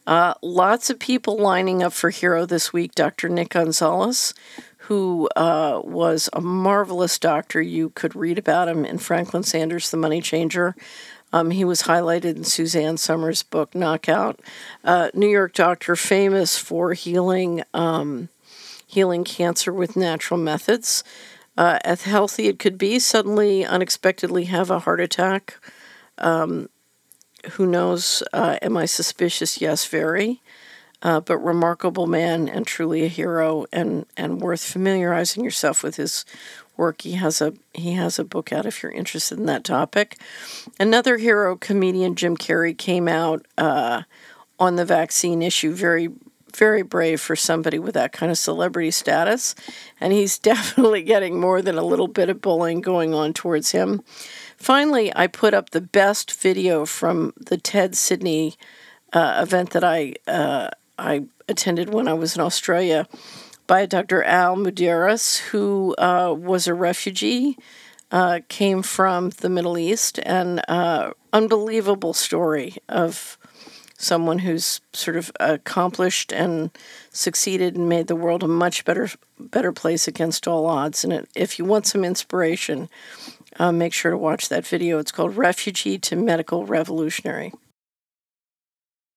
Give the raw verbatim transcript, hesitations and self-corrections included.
Uh, lots of people lining up for Hero this week. Doctor Nick Gonzalez, who uh, was a marvelous doctor. You could read about him in Franklin Sanders, The Money Changer. Um, he was highlighted in Suzanne Summers' book, Knockout. Uh, New York doctor, famous for healing um, healing cancer with natural methods. Uh, as healthy it could be, suddenly, unexpectedly have a heart attack. Um, who knows? Uh, am I suspicious? Yes, very. Uh, but remarkable man and truly a hero, and, and worth familiarizing yourself with his work. He has a he has a book out if you're interested in that topic. Another hero, comedian Jim Carrey, came out uh, on the vaccine issue. Very, very brave for somebody with that kind of celebrity status. And he's definitely getting more than a little bit of bullying going on towards him. Finally, I put up the best video from the TED Sydney uh, event that I uh, I attended when I was in Australia, by Doctor Al Muderis, who uh, was a refugee, uh, came from the Middle East, and uh, unbelievable story of someone who's sort of accomplished and succeeded and made the world a much better better place against all odds. And it, if you want some inspiration, uh, make sure to watch that video. It's called Refugee to Medical Revolutionary.